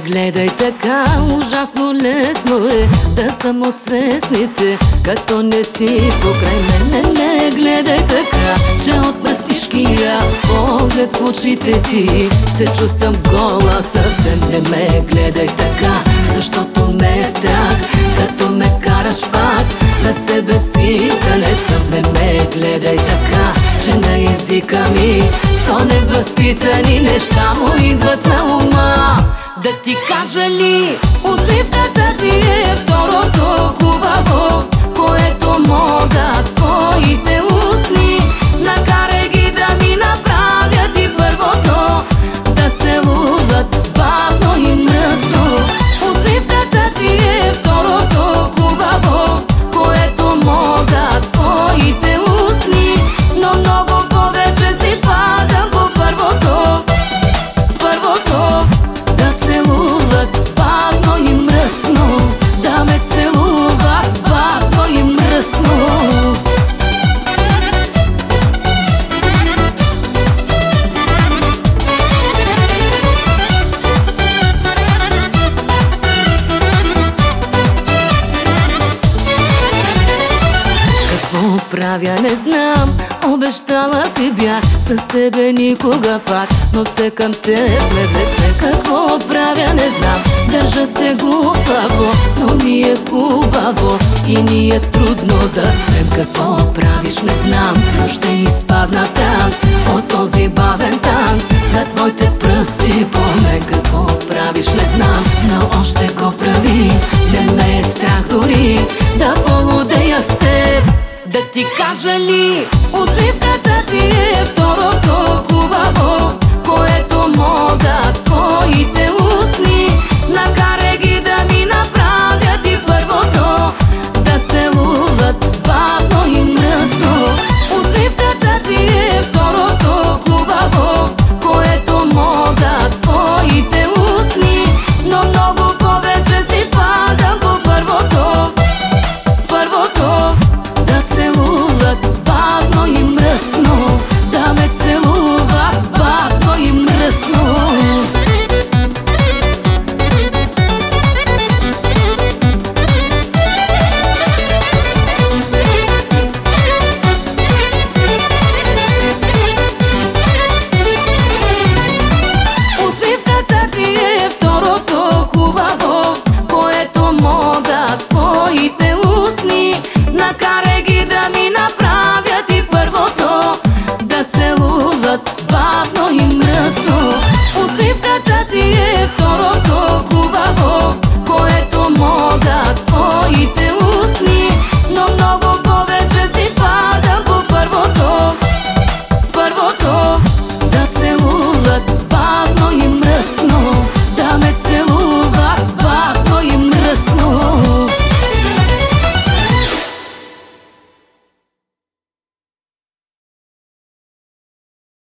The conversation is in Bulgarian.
гледай така, ужасно лесно е да съм от свестните, като не си покрай мене. Не гледай така, че от мъснишкия поглед в очите ти се чувствам гола съвсем. Не ме гледай така, защото ме е страх, като ме караш пак на себе си да не съм. Не ме гледай така, че на езика ми сто невъзпитани неща му идват на ума. Да ти кажа ли, усмивката ти е второто хубаво, което мога твоите устни. Накарай ги да ми направят и първото, да целуват бавно и мръсно. Усмивката ти е второто хубаво, което мога твоите устни, но много повече си падам по първото. Първото, да целуват бавно и мръсно, да ме целуват бавно и мръсно. Правя не знам, обещала си бях с тебе никога пак, но все към теб ме влече. Какво правя не знам, държа се глупаво, но ми е хубаво и ни е трудно да спрем. Какво правиш не знам, но ще изпадна в транс от този бавен танц на твоите пръсти по мен. Какво правиш не знам, но още го прави, не ме е страх дори да полудея с теб. Да ти кажа ли, усмивката